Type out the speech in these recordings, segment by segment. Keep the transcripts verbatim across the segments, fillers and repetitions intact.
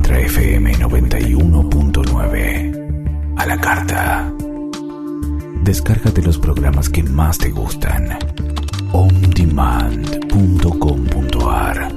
Ultra F M noventa y uno punto nueve. A la carta. Descárgate los programas que más te gustan. on demand punto com punto a r.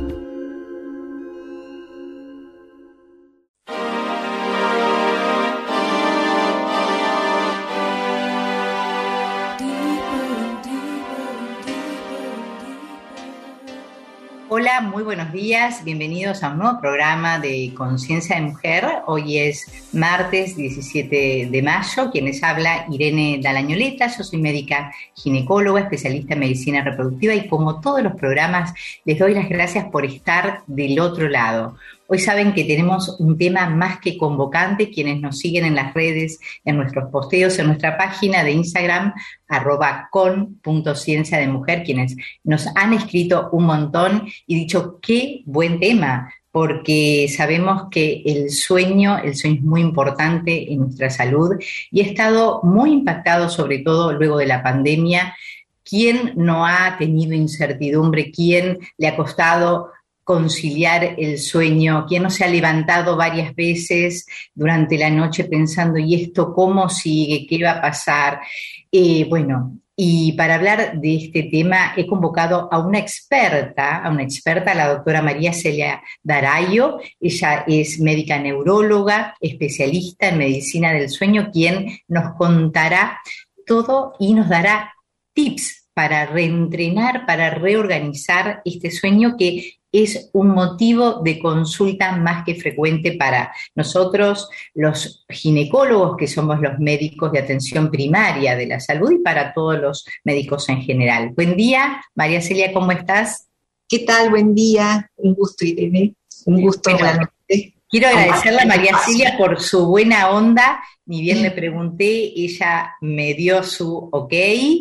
Hola, muy buenos días, bienvenidos a un nuevo programa de Conciencia de Mujer. Hoy es martes diecisiete de mayo, quien les habla Irene Dalañoleta. Yo soy médica ginecóloga, especialista en medicina reproductiva y como todos los programas les doy las gracias por estar del otro lado. Hoy saben que tenemos un tema más que convocante. Quienes nos siguen en las redes, en nuestros posteos, en nuestra página de Instagram, arroba con punto ciencia de mujer, quienes nos han escrito un montón y dicho qué buen tema, porque sabemos que el sueño, el sueño es muy importante en nuestra salud y ha estado muy impactado, sobre todo luego de la pandemia. ¿Quién no ha tenido incertidumbre? ¿Quién le ha costado conciliar el sueño? ¿Quién no se ha levantado varias veces durante la noche pensando, ¿y esto cómo sigue? ¿Qué va a pasar? Eh, bueno, y para hablar de este tema he convocado a una experta, a una experta, la doctora María Celia Darayo. Ella es médica neuróloga, especialista en medicina del sueño, quien nos contará todo y nos dará tips para reentrenar, para reorganizar este sueño que es un motivo de consulta más que frecuente para nosotros, los ginecólogos, que somos los médicos de atención primaria de la salud, y para todos los médicos en general. Buen día, María Celia, ¿cómo estás? ¿Qué tal? Buen día. Un gusto, Irene. Un gusto bueno, realmente. Quiero agradecerle a María Celia por su buena onda. Ni bien le pregunté, ella me dio su ok.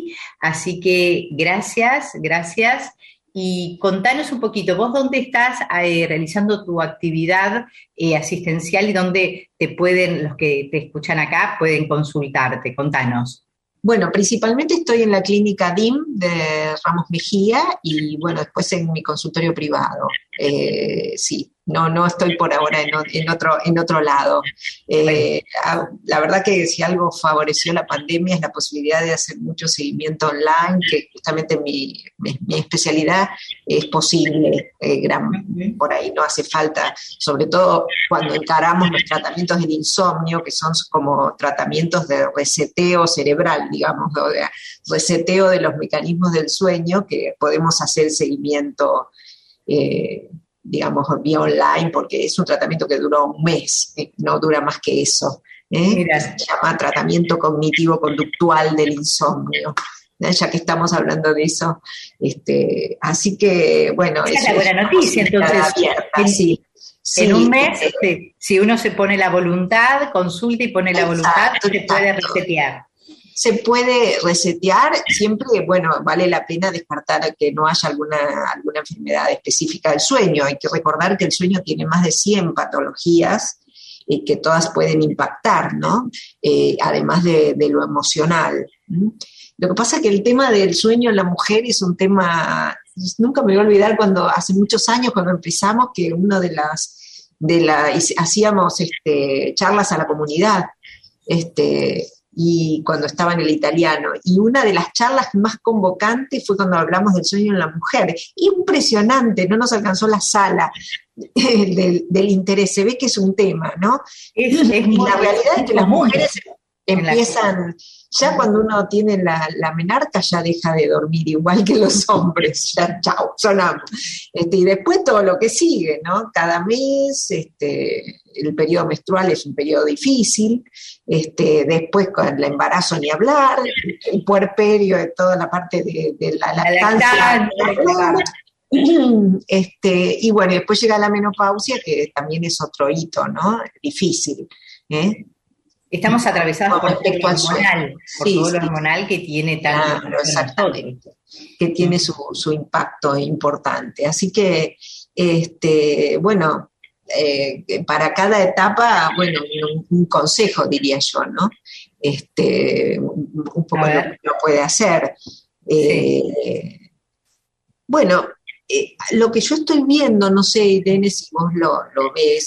Así que gracias, gracias. Y contanos un poquito, ¿vos dónde estás eh, realizando tu actividad eh, asistencial y dónde te pueden, los que te escuchan acá, pueden consultarte? Contanos. Bueno, principalmente estoy en la clínica D I M de Ramos Mejía y, bueno, después en mi consultorio privado. Eh, sí, no no estoy por ahora en, en, otro, en otro lado. Eh, la verdad que si algo favoreció la pandemia es la posibilidad de hacer mucho seguimiento online, que justamente mi, mi, mi especialidad es posible, eh, gran, por ahí no hace falta, sobre todo cuando encaramos los tratamientos del insomnio, que son como tratamientos de reseteo cerebral, digamos, o de reseteo de los mecanismos del sueño, que podemos hacer seguimiento Eh, digamos, vía online, porque es un tratamiento que duró un mes, eh, no dura más que eso. ¿eh? Se llama tratamiento cognitivo-conductual del insomnio, ¿eh? Ya que estamos hablando de eso. Este, así que, bueno... Esa es la buena noticia, entonces. Abierta, en, sí. en sí, un mes, eh, este, si uno se pone la voluntad, consulta y pone la exacto, voluntad, se puede exacto. resetear. Se puede resetear, siempre, bueno, vale la pena descartar que no haya alguna, alguna enfermedad específica del sueño. Hay que recordar que el sueño tiene más de cien patologías y que todas pueden impactar, ¿no? Eh, además de, de lo emocional. ¿Mm? Lo que pasa es que el tema del sueño en la mujer es un tema, nunca me voy a olvidar cuando hace muchos años, cuando empezamos, que uno de las, de la, hacíamos este, charlas a la comunidad, este, y cuando estaba en el italiano, y una de las charlas más convocantes fue cuando hablamos del sueño en la mujer. Impresionante, no nos alcanzó la sala del, del interés, se ve que es un tema, ¿no? Es, es y la realidad es que las mujeres empiezan, ya cuando uno tiene la, la menarca ya deja de dormir igual que los hombres, ya chao, sonamos. Este, y después todo lo que sigue, ¿no? Cada mes, este, el periodo menstrual es un periodo difícil, este, después con el embarazo ni hablar, el puerperio, de toda la parte de, de la lactancia. Este, y bueno, después llega la menopausia, que también es otro hito, ¿no? Difícil, ¿eh? Estamos atravesados por todo lo hormonal, por sí, todo sí. lo hormonal que tiene tanto claro, exactamente, que tiene su, su impacto importante. Así que, este, bueno, eh, para cada etapa, bueno, un, un consejo diría yo, ¿no? Este, un, un poco lo que uno puede hacer. Eh, sí. Bueno, eh, lo que yo estoy viendo, no sé, Irene, si vos lo, lo ves,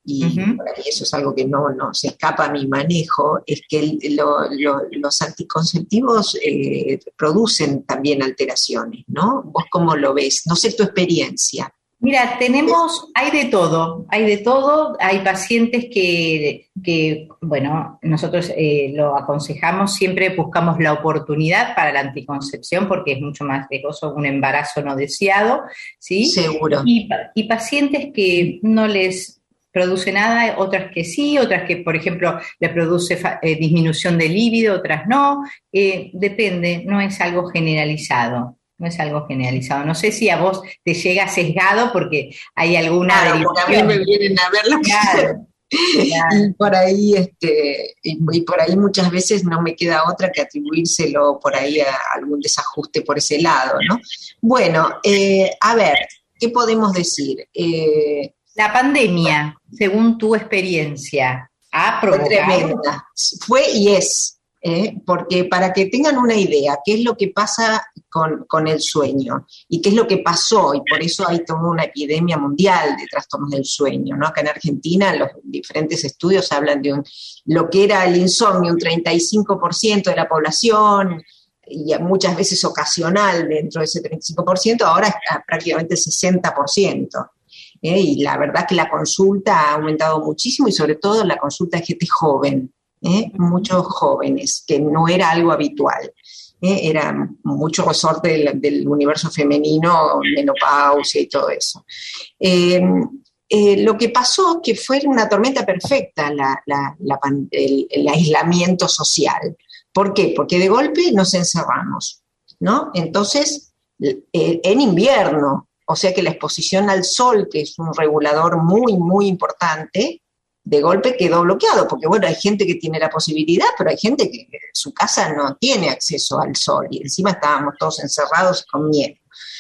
y Uh-huh. por ahí eso es algo que no, no se escapa a mi manejo, es que el, lo, lo, los anticonceptivos eh, producen también alteraciones, ¿no? ¿Vos cómo lo ves? No sé tu experiencia. Mira, tenemos, hay de todo, hay de todo, hay pacientes que, que bueno, nosotros eh, lo aconsejamos, siempre buscamos la oportunidad para la anticoncepción porque es mucho más riesgoso un embarazo no deseado, ¿sí? Seguro. Y, y pacientes que no les produce nada, otras que sí, otras que, por ejemplo, le produce eh, disminución de líbido, otras no, eh, depende, no es algo generalizado. No es algo generalizado. No sé si a vos te llega sesgado porque hay alguna claro, derivación. Porque a mí me vienen a ver lo que claro, claro. Y por ahí, este, y, y por ahí muchas veces no me queda otra que atribuírselo por ahí a algún desajuste por ese lado, ¿no? Bueno, eh, a ver, ¿qué podemos decir? Eh, La pandemia, según tu experiencia, ha provocado. Fue tremenda. Fue y es. ¿Eh? Porque para que tengan una idea, qué es lo que pasa con, con el sueño y qué es lo que pasó, y por eso hay toda una epidemia mundial de trastornos del sueño, ¿no? Acá en Argentina los diferentes estudios hablan de un, lo que era el insomnio, un treinta y cinco por ciento de la población, y muchas veces ocasional dentro de ese treinta y cinco por ciento, ahora es prácticamente el sesenta por ciento. ¿Eh? Y la verdad que la consulta ha aumentado muchísimo y sobre todo la consulta de gente joven. ¿Eh? Muchos jóvenes, que no era algo habitual, ¿eh? Era mucho resorte del, del universo femenino, menopausia y todo eso. Eh, eh, lo que pasó que fue una tormenta perfecta la, la, la, el, el aislamiento social. ¿Por qué? Porque de golpe nos encerramos, ¿no? Entonces, eh, en invierno, o sea que la exposición al sol, que es un regulador muy, muy importante, de golpe quedó bloqueado, porque bueno, hay gente que tiene la posibilidad, pero hay gente que en su casa no tiene acceso al sol, y encima estábamos todos encerrados con miedo.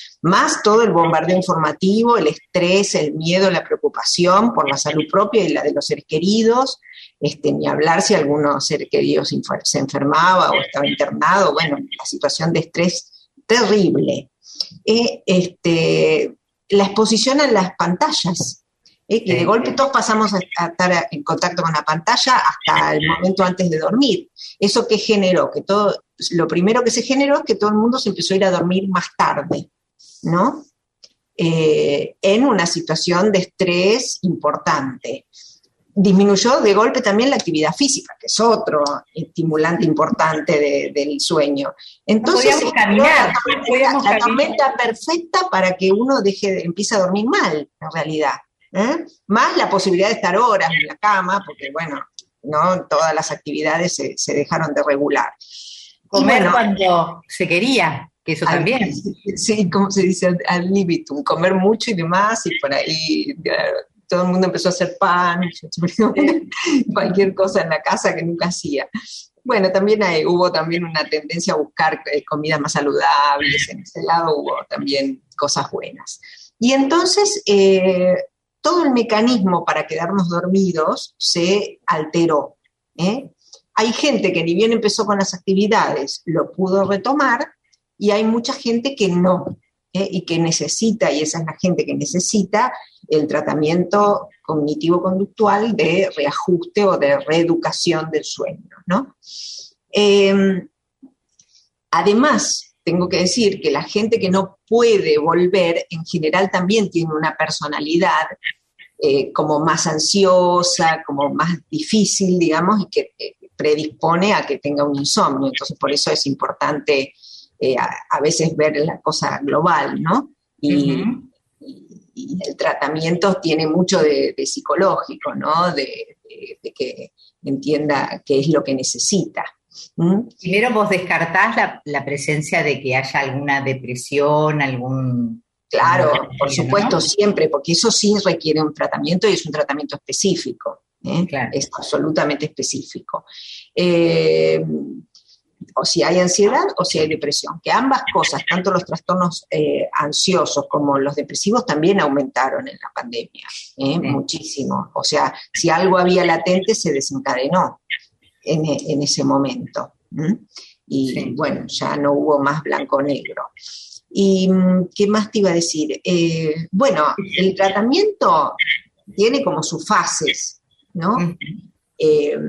Más todo el bombardeo informativo, el estrés, el miedo, la preocupación por la salud propia y la de los seres queridos, este, ni hablar si alguno ser querido se enfermaba o estaba internado, bueno, la situación de estrés terrible. Eh, este, la exposición a las pantallas, Eh, que de golpe todos pasamos a, a estar en contacto con la pantalla hasta el momento antes de dormir. ¿Eso qué generó? Que todo, lo primero que se generó es que todo el mundo se empezó a ir a dormir más tarde, ¿no? Eh, en una situación de estrés importante. Disminuyó de golpe también la actividad física, que es otro estimulante importante de, del sueño. Entonces, podíamos caminar, la, podíamos la, la caminar. tormenta perfecta para que uno deje, empiece a dormir mal, en realidad. ¿Eh? Más la posibilidad de estar horas en la cama, porque bueno, no todas las actividades se, se dejaron de regular. Comer bueno, cuando se quería, que eso al, también. Sí, como se dice, al libitum, comer mucho y demás, y por ahí todo el mundo empezó a hacer pan, cualquier cosa en la casa que nunca hacía. Bueno, también hay, hubo también una tendencia a buscar eh, comidas más saludables, en ese lado hubo también cosas buenas. Y entonces, eh, todo el mecanismo para quedarnos dormidos se alteró. ¿eh? Hay gente que ni bien empezó con las actividades, lo pudo retomar, y hay mucha gente que no, ¿eh? y que necesita, y esa es la gente que necesita, el tratamiento cognitivo-conductual de reajuste o de reeducación del sueño, ¿no? Eh, además, tengo que decir que la gente que no puede volver, en general también tiene una personalidad eh, como más ansiosa, como más difícil, digamos, y que eh, predispone a que tenga un insomnio. Entonces, por eso es importante eh, a, a veces ver la cosa global, ¿no? Y, uh-huh. y, y el tratamiento tiene mucho de, de psicológico, ¿no? De, de, de que entienda qué es lo que necesita. ¿Mm? Primero vos descartás la, la presencia de que haya alguna depresión, algún... Claro, por supuesto, ¿no? Siempre, porque eso sí requiere un tratamiento y es un tratamiento específico, ¿eh? Claro. Es absolutamente específico. Eh, o si hay ansiedad o si hay depresión, que ambas cosas, tanto los trastornos eh, ansiosos como los depresivos también aumentaron en la pandemia, ¿eh? Sí. Muchísimo. O sea, si algo había latente se desencadenó en, en ese momento. ¿Mm? Y sí. Bueno, ya no hubo más blanco-negro. ¿Y qué más te iba a decir? Eh, bueno, el tratamiento tiene como sus fases, ¿no? Uh-huh. Eh,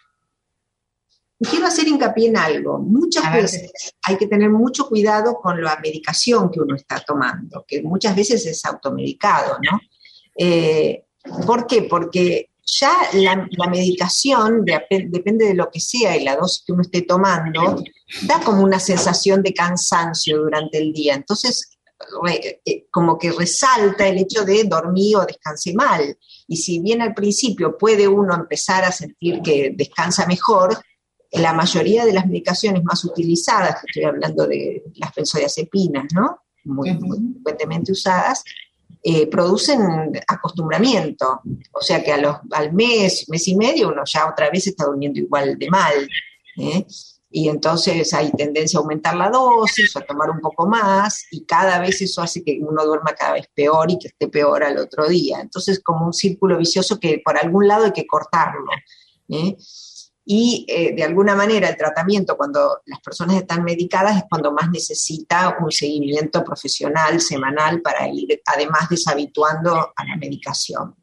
quiero hacer hincapié en algo. Muchas veces hay que tener mucho cuidado con la medicación que uno está tomando, que muchas veces es automedicado, ¿no? Eh, ¿Por qué? Porque ya la, la medicación, de, depende de lo que sea y la dosis que uno esté tomando, da como una sensación de cansancio durante el día. Entonces, re, eh, como que resalta el hecho de dormir o descansé mal. Y si bien al principio puede uno empezar a sentir que descansa mejor, la mayoría de las medicaciones más utilizadas, que estoy hablando de las benzodiazepinas, ¿no? Muy, uh-huh. muy frecuentemente usadas, eh, producen acostumbramiento. O sea que a los, al mes, mes y medio, uno ya otra vez está durmiendo igual de mal, ¿eh? Y entonces hay tendencia a aumentar la dosis o a tomar un poco más, y cada vez eso hace que uno duerma cada vez peor y que esté peor al otro día. Entonces, como un círculo vicioso que por algún lado hay que cortarlo, ¿eh? Y eh, de alguna manera el tratamiento, cuando las personas están medicadas, es cuando más necesita un seguimiento profesional semanal para ir, además, deshabituando a la medicación.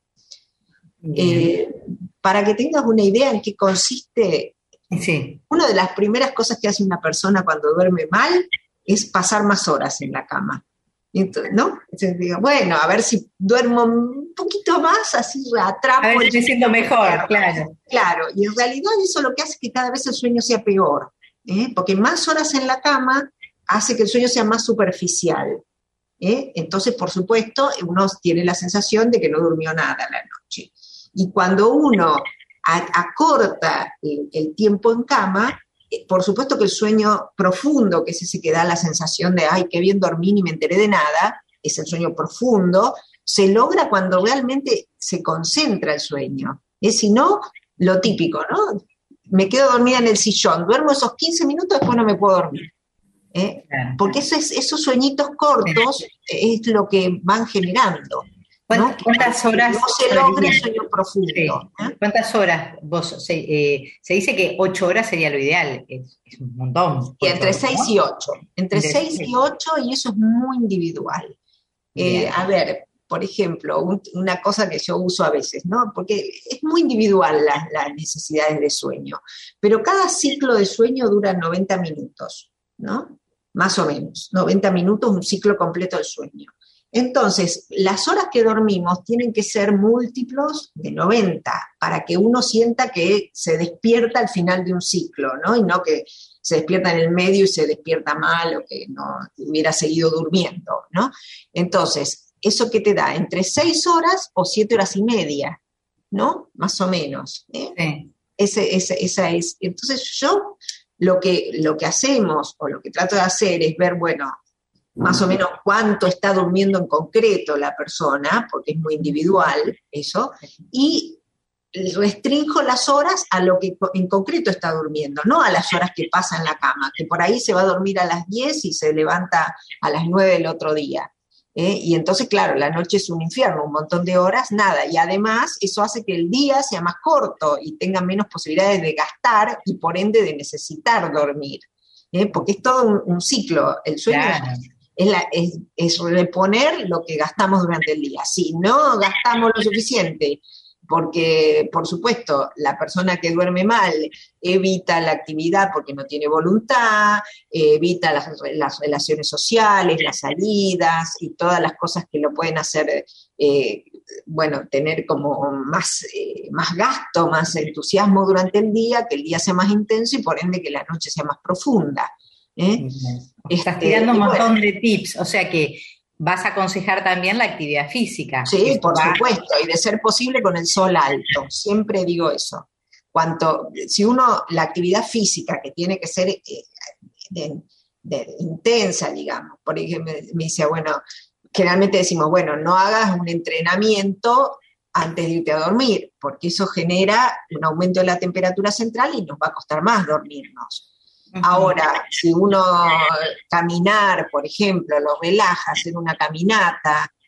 Eh, para que tengas una idea en qué consiste, sí. Una de las primeras cosas que hace una persona cuando duerme mal es pasar más horas en la cama. Entonces, ¿no? Entonces digo, bueno, a ver si duermo un poquito más, así atrapo. A ver, me siento mejor, claro. Claro, y en realidad eso lo que hace es que cada vez el sueño sea peor, ¿eh? Porque más horas en la cama hace que el sueño sea más superficial, ¿eh? Entonces, por supuesto, uno tiene la sensación de que no durmió nada la noche. Y cuando uno a- acorta el, el tiempo en cama, por supuesto que el sueño profundo, que es ese que da la sensación de, ay, qué bien dormí ni me enteré de nada, es el sueño profundo, se logra cuando realmente se concentra el sueño. Es si no, lo típico, ¿no? Me quedo dormida en el sillón, duermo esos quince minutos, después no me puedo dormir. ¿Eh? Porque eso es, esos sueñitos cortos es lo que van generando, ¿no? ¿Cuántas horas? No se logra el sueño profundo. Sí. ¿eh? ¿Cuántas horas? Vos se, eh, se dice que ocho horas sería lo ideal, es, es un montón. Y entre todo, seis ¿no? y ocho. Entre seis y ocho, y eso es muy individual. Eh, a ver, por ejemplo, un, una cosa que yo uso a veces, ¿no? Porque es muy individual las, las necesidades de sueño, pero cada ciclo de sueño dura noventa minutos, ¿no? Más o menos, noventa minutos, un ciclo completo del sueño. Entonces, las horas que dormimos tienen que ser múltiplos de noventa para que uno sienta que se despierta al final de un ciclo, ¿no? Y no que se despierta en el medio y se despierta mal o que no hubiera seguido durmiendo, ¿no? Entonces, ¿eso qué te da? Entre seis horas o siete horas y media, ¿no? Más o menos. ¿eh? Sí. Ese, ese, esa es. Entonces, yo lo que, lo que hacemos o lo que trato de hacer es ver, bueno, más o menos cuánto está durmiendo en concreto la persona, porque es muy individual eso, y restringo las horas a lo que en concreto está durmiendo, no a las horas que pasa en la cama, que por ahí se va a dormir a las diez y se levanta a las nueve del otro día. ¿eh? Y entonces, claro, la noche es un infierno, un montón de horas, nada, y además eso hace que el día sea más corto y tenga menos posibilidades de gastar y por ende de necesitar dormir, ¿eh? Porque es todo un, un ciclo, el sueño Claro. es, es, la, es, es reponer lo que gastamos durante el día. Si no gastamos lo suficiente, porque, por supuesto, la persona que duerme mal evita la actividad porque no tiene voluntad, eh, evita las, las relaciones sociales, las salidas y todas las cosas que lo pueden hacer, eh, bueno, tener como más, eh, más gasto, más entusiasmo durante el día, que el día sea más intenso y por ende que la noche sea más profunda. ¿eh? Estás Este, tirando un y montón bueno, de tips, o sea que vas a aconsejar también la actividad física. Sí, Esto por va- supuesto, y de ser posible con el sol alto. Siempre digo eso. Cuanto, si uno, la actividad física que tiene que ser eh, de- de- intensa, digamos, por ejemplo, me, me dice, bueno, generalmente decimos, bueno, no hagas un entrenamiento antes de irte a dormir, porque eso genera un aumento de la temperatura central y nos va a costar más dormirnos. Ahora, si uno caminar, por ejemplo, lo relaja, hacer una caminata,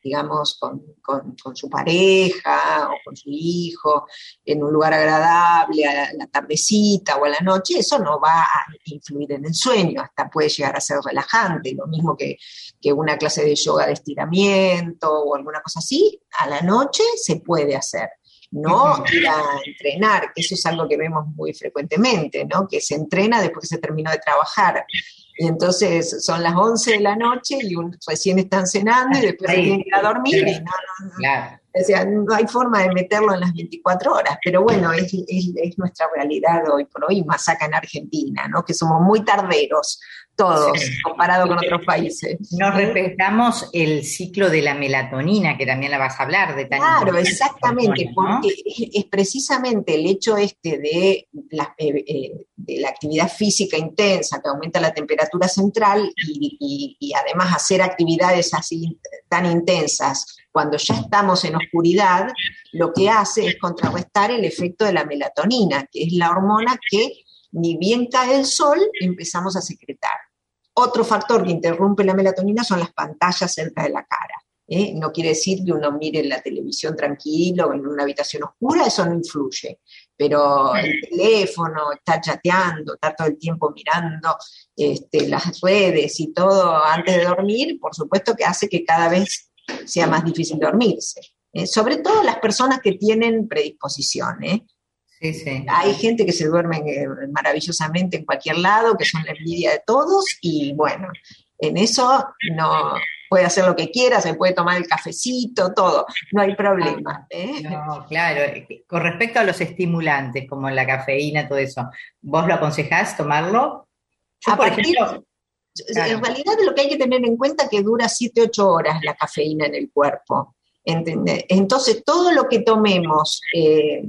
digamos, con, con, con su pareja o con su hijo, en un lugar agradable, a la, a la tardecita o a la noche, eso no va a influir en el sueño, hasta puede llegar a ser relajante, lo mismo que, que una clase de yoga de estiramiento o alguna cosa así, a la noche se puede hacer. No ir a entrenar, que eso es algo que vemos muy frecuentemente, ¿no? Que se entrena después que se terminó de trabajar. Y entonces son las once de la noche y un, recién están cenando y después se tienen que ir a dormir. Y no, no, no. Claro. O sea, no hay forma de meterlo en las veinticuatro horas, pero bueno, es, es, es nuestra realidad hoy por hoy, más acá en Argentina, ¿no? Que somos muy tarderos, todos, sí, comparado con otros países. No respetamos el ciclo de la melatonina, que también la vas a hablar de tan Claro, exactamente, ¿no? Porque es, es precisamente el hecho este de la, eh, eh, de la actividad física intensa que aumenta la temperatura central y, y, y además hacer actividades así tan intensas cuando ya estamos en oscuridad, lo que hace es contrarrestar el efecto de la melatonina, que es la hormona que ni bien cae el sol, empezamos a secretar. Otro factor que interrumpe la melatonina son las pantallas cerca de la cara. ¿eh? No quiere decir que uno mire la televisión tranquilo, en una habitación oscura, eso no influye. Pero el teléfono, estar chateando, estar todo el tiempo mirando este, las redes y todo antes de dormir, por supuesto que hace que cada vez sea más difícil dormirse. ¿eh? Sobre todo las personas que tienen predisposición, ¿eh? Sí, sí. Hay gente que se duerme maravillosamente en cualquier lado, que son la envidia de todos, y bueno, en eso no puede hacer lo que quiera, se puede tomar el cafecito, todo, no hay problema. ¿eh? No, claro. Con respecto a los estimulantes, como la cafeína, todo eso, ¿vos lo aconsejás tomarlo? Yo, a por partir, ejemplo... Claro. En realidad lo que hay que tener en cuenta es que dura siete a ocho horas la cafeína en el cuerpo. ¿Entendés? Entonces, todo lo que tomemos eh,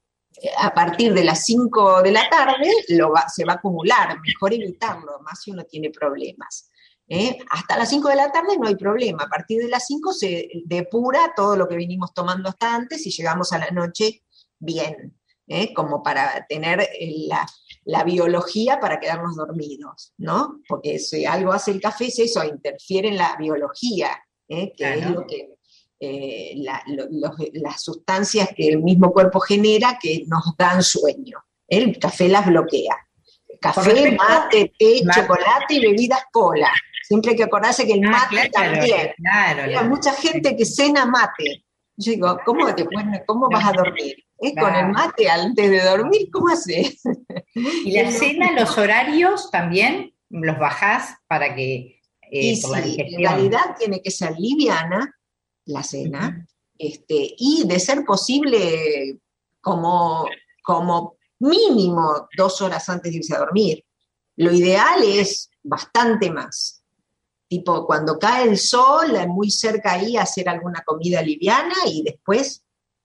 a partir de las cinco de la tarde lo va, se va a acumular, mejor evitarlo, más si uno tiene problemas. ¿eh? Hasta las cinco de la tarde no hay problema, a partir de las cinco se depura todo lo que venimos tomando hasta antes y llegamos a la noche bien, ¿eh? Como para tener la, la biología para quedarnos dormidos, ¿no? Porque si algo hace el café es eso, interfiere en la biología, ¿eh? Que claro. Es lo que... Eh, la, lo, los, las sustancias que el mismo cuerpo genera que nos dan sueño. El café las bloquea. Café, mate, té, mate. chocolate y bebidas cola. Siempre hay que acordarse que el mate ah, claro, también. Claro, Hay claro. mucha gente que cena mate. Yo digo, ¿cómo, te, ¿cómo vas a dormir? ¿Eh? Claro. Con el mate antes de dormir, ¿cómo haces? ¿Y la cena, los horarios también los bajás para que... Eh, y por sí, la en realidad tiene que ser liviana la cena, uh-huh. este, y de ser posible como, como mínimo dos horas antes de irse a dormir. Lo ideal es bastante más. Tipo, cuando cae el sol, muy cerca ahí, hacer alguna comida liviana y después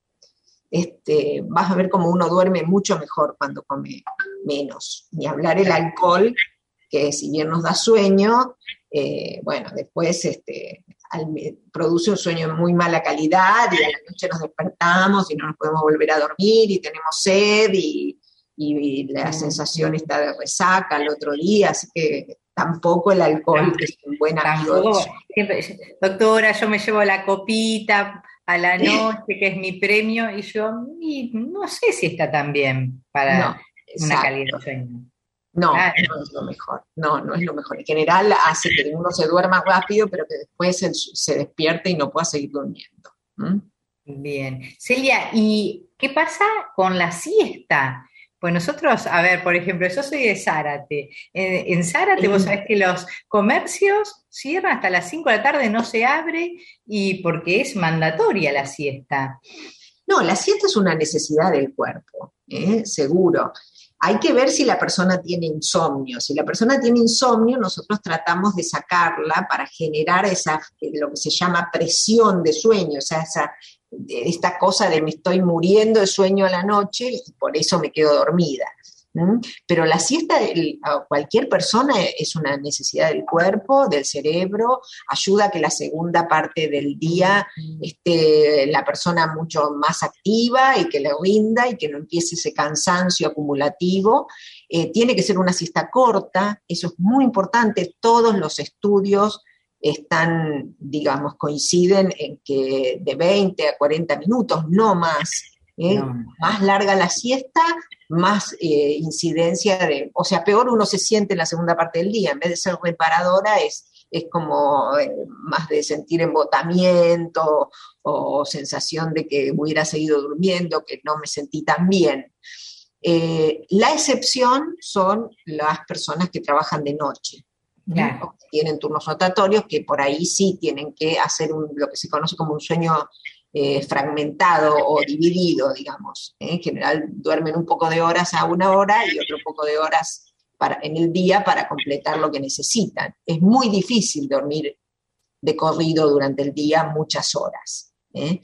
este, vas a ver cómo uno duerme mucho mejor cuando come menos. Ni hablar el alcohol, que si bien nos da sueño, eh, bueno, después... este Al, produce un sueño de muy mala calidad y a la noche nos despertamos y no nos podemos volver a dormir y tenemos sed y, y, y la sensación está de resaca al otro día, así que tampoco el alcohol es un buen amigo. Doctora, yo me llevo la copita a la noche, que es mi premio, y yo y no sé si está tan bien para no, una calidad de sueño. No, claro. no es lo mejor, no, no es lo mejor. En general hace que uno se duerma rápido, pero que después se, se despierte y no pueda seguir durmiendo. ¿Mm? Bien. Celia, ¿y qué pasa con la siesta? Pues nosotros, a ver, por ejemplo, yo soy de Zárate. En, en Zárate vos sabés que los comercios cierran hasta las cinco de la tarde, no se abre, y porque es mandatoria la siesta. No, la siesta es una necesidad del cuerpo, ¿eh? Seguro. Hay que ver si la persona tiene insomnio. Si la persona tiene insomnio, nosotros tratamos de sacarla para generar esa, lo que se llama presión de sueño, o sea, esa, esta cosa de me estoy muriendo de sueño a la noche y por eso me quedo dormida. ¿Mm? Pero la siesta de cualquier persona es una necesidad del cuerpo, del cerebro, ayuda a que la segunda parte del día esté la persona mucho más activa y que le rinda y que no empiece ese cansancio acumulativo. Eh, tiene que ser una siesta corta, eso es muy importante. Todos los estudios están, digamos, coinciden en que de veinte a cuarenta minutos, no más. ¿eh? No. Más larga la siesta, más eh, incidencia de, o sea, peor uno se siente en la segunda parte del día, en vez de ser reparadora es, es como eh, más de sentir embotamiento o, o sensación de que hubiera seguido durmiendo, que no me sentí tan bien. Eh, la excepción son las personas que trabajan de noche, claro. ¿no? Que tienen turnos rotatorios, que por ahí sí tienen que hacer un, lo que se conoce como un sueño eh, fragmentado o dividido, digamos. ¿eh? En general duermen un poco de horas a una hora y otro poco de horas para, en el día para completar lo que necesitan. Es muy difícil dormir de corrido durante el día muchas horas. ¿eh?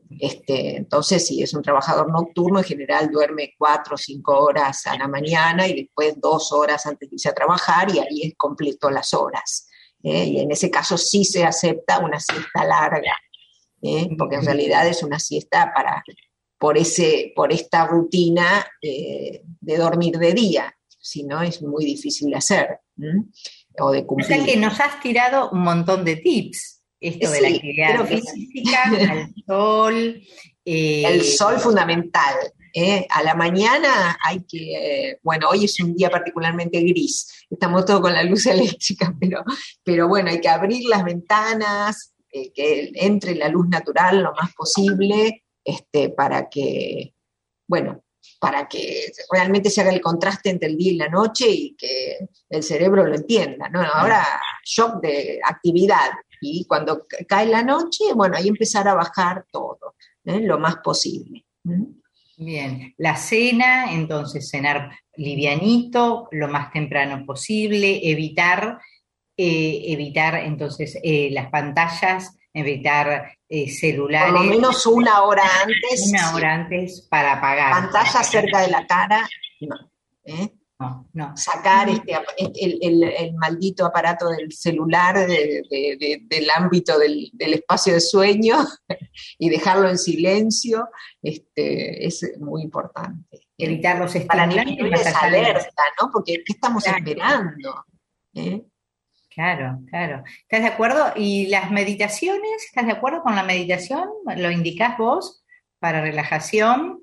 Este, entonces, si es un trabajador nocturno, en general duerme cuatro o cinco horas a la mañana y después dos horas antes de irse a trabajar y ahí es completo las horas. ¿eh? Y en ese caso sí se acepta una siesta larga, ¿eh? porque en realidad es una siesta para, por, ese, por esta rutina eh, de dormir de día, si no es muy difícil de hacer ¿eh? o de cumplir. O sea que nos has tirado un montón de tips. Esto de sí, la actividad física, al sol. Eh, el sol fundamental. ¿eh? A la mañana hay que, eh, bueno, hoy es un día particularmente gris, estamos todos con la luz eléctrica, pero, pero bueno, hay que abrir las ventanas, eh, que entre la luz natural lo más posible, este, para que, bueno, para que realmente se haga el contraste entre el día y la noche y que el cerebro lo entienda, ¿no? Ahora, shock de actividad. Y cuando cae la noche, bueno, ahí empezar a bajar todo, ¿eh? lo más posible. ¿Mm? Bien, la cena, entonces cenar livianito, lo más temprano posible, evitar, eh, evitar entonces eh, las pantallas, evitar eh, celulares. Por lo menos una hora antes. Una hora antes para apagar. Pantalla cerca de la cara, no. ¿eh? No, no. Sacar este, el, el, el maldito aparato del celular de, de, de, del ámbito del, del espacio de sueño y dejarlo en silencio, este, es muy importante. Evitar los estimulantes. Para disminuir esa alerta, ¿no? Porque ¿qué estamos claro. esperando? ¿Eh? Claro, claro. ¿Estás de acuerdo? ¿Y las meditaciones? ¿Estás de acuerdo con la meditación? ¿Lo indicás vos para relajación?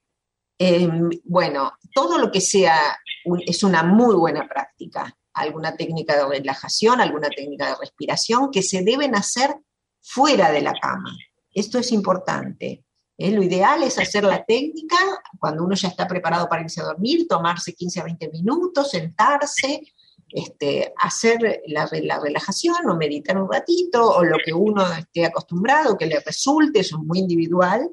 Eh, bueno, todo lo que sea un, es una muy buena práctica. Alguna técnica de relajación, alguna técnica de respiración que se deben hacer fuera de la cama. Esto es importante. ¿eh? Lo ideal es hacer la técnica cuando uno ya está preparado para irse a dormir, tomarse quince a veinte minutos, sentarse, este, hacer la, la relajación o meditar un ratito o lo que uno esté acostumbrado, que le resulte, eso es muy individual.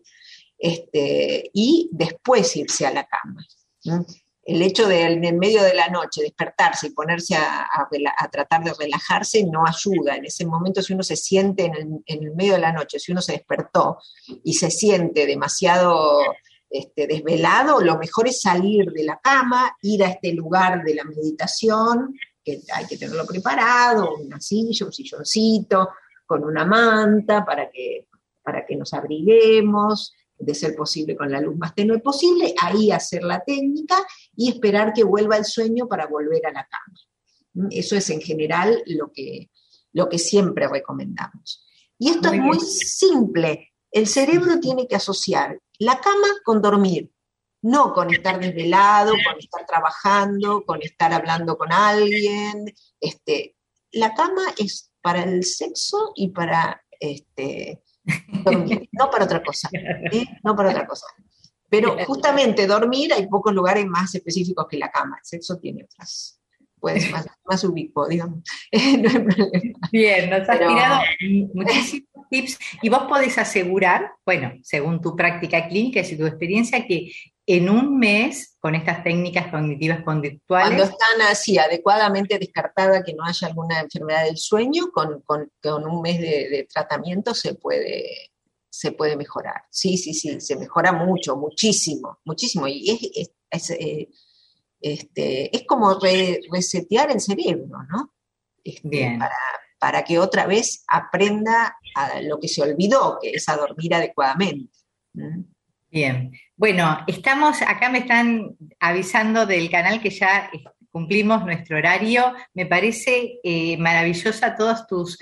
Este, y después irse a la cama. ¿no? El hecho de en el medio de la noche despertarse y ponerse a, a, a tratar de relajarse no ayuda. En ese momento, si uno se siente en el, en el medio de la noche, si uno se despertó y se siente demasiado este, desvelado, lo mejor es salir de la cama, ir a este lugar de la meditación, que hay que tenerlo preparado, una silla, un silloncito, con una manta para que, para que nos abriguemos, de ser posible con la luz más tenue posible, ahí hacer la técnica y esperar que vuelva el sueño para volver a la cama. Eso es en general lo que, lo que siempre recomendamos. Y esto muy es muy bien. simple. El cerebro tiene que asociar la cama con dormir, no con estar desvelado, con estar trabajando, con estar hablando con alguien. Este, la cama es para el sexo y para... Este, dormir, no para otra cosa, ¿eh? no para otra cosa. Pero justamente dormir hay pocos lugares más específicos que la cama. El sexo tiene otras, puede ser más, más ubicuo, digamos. No hay problema. Bien, nos has Pero... tirado muchísimos tips y vos podés asegurar, bueno, según tu práctica clínica y tu experiencia, que en un mes, con estas técnicas cognitivas conductuales... Cuando están así, adecuadamente descartada que no haya alguna enfermedad del sueño, con, con, con un mes de, de tratamiento se puede, se puede mejorar. Sí, sí, sí, se mejora mucho, muchísimo, muchísimo. Y es, es, es, eh, este, es como re, resetear el cerebro, ¿no? Este, Bien. Para, para que otra vez aprenda a lo que se olvidó, que es a dormir adecuadamente. ¿Mm? Bien, bueno, estamos, acá me están avisando del canal que ya cumplimos nuestro horario. Me parece eh, maravillosa todos tus,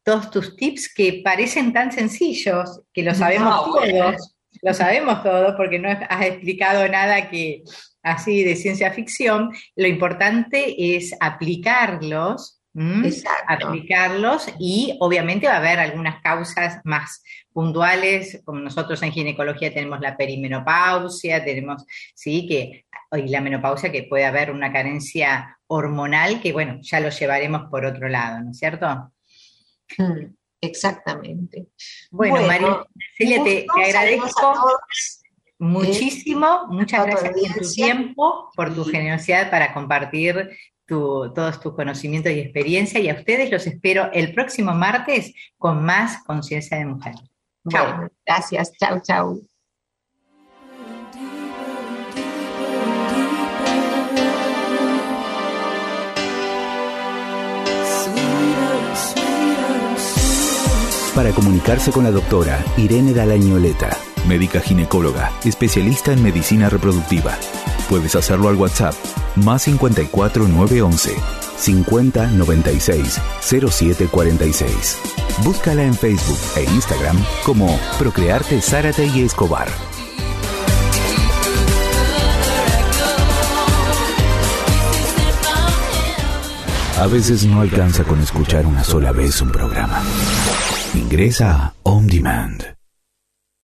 todos tus tips que parecen tan sencillos, que lo sabemos No, todos, bueno. lo sabemos todos porque no has explicado nada que así de ciencia ficción. Lo importante es aplicarlos, ¿m? Exacto. aplicarlos y obviamente va a haber algunas causas más puntuales, como nosotros en ginecología tenemos la perimenopausia, tenemos, sí, que, y la menopausia, que puede haber una carencia hormonal, que bueno, ya lo llevaremos por otro lado, ¿no es cierto? Mm, exactamente. Bueno, Bueno, María Celia, te, gusto, te agradezco saludos a todos. muchísimo, muchas a tu gracias por tu audiencia. tiempo, por tu Sí. generosidad para compartir tu- todos tus conocimientos y experiencia, y a ustedes los espero el próximo martes con más Conciencia de Mujer. Chao. Bueno, gracias. Chau, chau. Para comunicarse con la doctora Irene Dalañoleta, médica ginecóloga, especialista en medicina reproductiva, puedes hacerlo al WhatsApp más cincuenta y cuatro nueve once cincuenta noventa y seis cero siete cuarenta y seis. Búscala en Facebook e Instagram como Procrearte Zárate y Escobar. A veces no alcanza con escuchar una sola vez un programa. Ingresa a On Demand.